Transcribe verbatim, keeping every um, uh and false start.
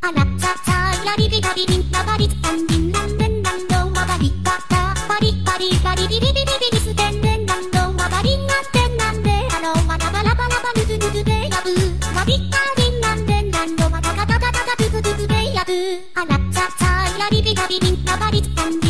あらちゃちゃやりびたびびんなばりつたんびんなんでんなんどんまばりかたパリパリパリビビビビビビスてんねんなんどんまばりんなんでんなんであのまたバラバラバヌズヌズでやぶわびったりんなんでんなんどまたガタガタガタズズズズでやぶあらちゃちゃやりびたびびんなばりつたん